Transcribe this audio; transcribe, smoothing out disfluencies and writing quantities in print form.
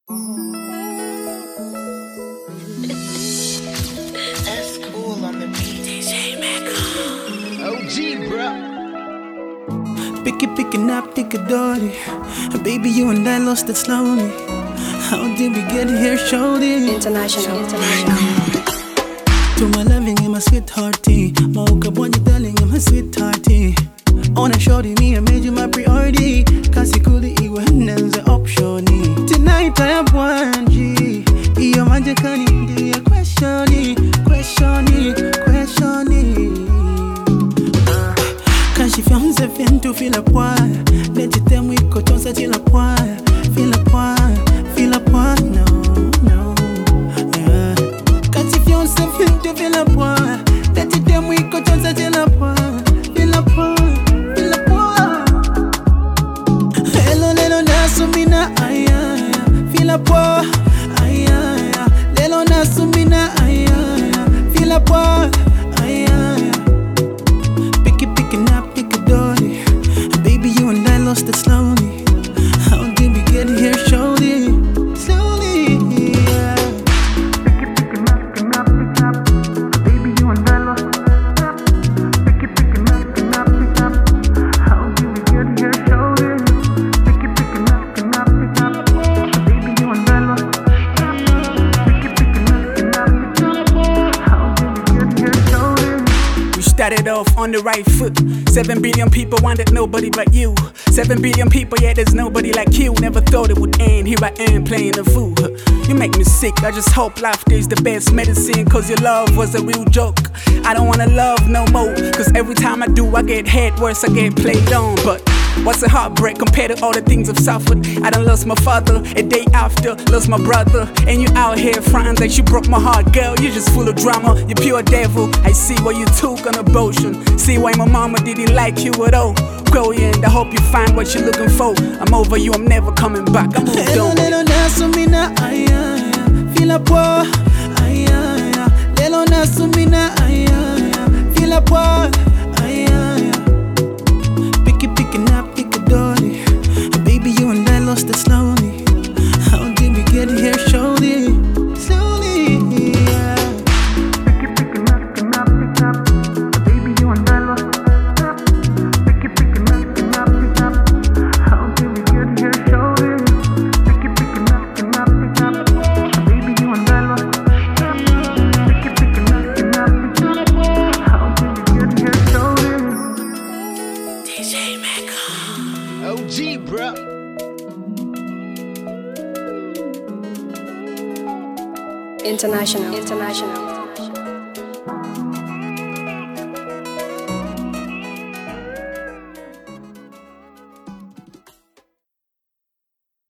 That's cool on the beat. DJ Mac. OG, bro. Picking up, take a dolly. Baby, you and I lost it slowly. How did we get here, shorty? International. To my loving and my sweethearty. Mocha boy, you darling, and my sweethearty. On a shorty, me, I made you my priority. Cause you could eat when there's an option. Tonight I have 1G. Iyo majekani, ndiye questioni. Quand j'y viens, ça vient tout fil à poil. Les tétés, oui, coton, ça dit la poil. Fil à poil, no, yeah. Quand j'y viens, ça vient tout fil à poil. Les tétés, oui, coton, ça dit la poil. Fil à poil. Hello, nasumina, aya. Fil à poil, aya. Hello, nasumina, aya. Fil à poil, aya. Picking up, pick a dolly. Baby, you and I lost it slowly. How did we get here, shorty? Slowly, yeah. Picking up. Baby, you and I lost it. Picking up. How did we get here, shorty? Picking up. Baby, you and I lost it. Picking up. How did we get here, shorty? We started off on the right foot. 7 billion people wanted nobody but you. 7 billion people, yeah, there's nobody like you. Never thought it would end, here I am playing the fool. You make me sick, I just hope laughter is the best medicine. Cause your love was a real joke. I don't wanna love no more. Cause every time I do, I get head worse, I get played on. But what's a heartbreak compared to all the things I've suffered? I done lost my father, a day after, lost my brother. And you out here frontin' like you broke my heart, girl. You're just full of drama, you pure devil. I see what you took on abortion. See why my mama didn't like you at all. Brilliant, I hope you find what you're looking for. I'm over you, I'm never coming back. I'm moved on. Lelo nasumina, aya. Feel a poa, aya. Lelo nasumina, aya. Feel a poa, aya. Picking up, pick a dolly. Baby, you and I lost it slowly. How did we get here, shorty? Slowly, yeah. Picking up. Baby, you and I lost it. Picking up. How did we get here, shorty? Picking up. Baby, you and I lost it. Picking up. How did we get here, shorty? DJ Mac. OG, bro. International.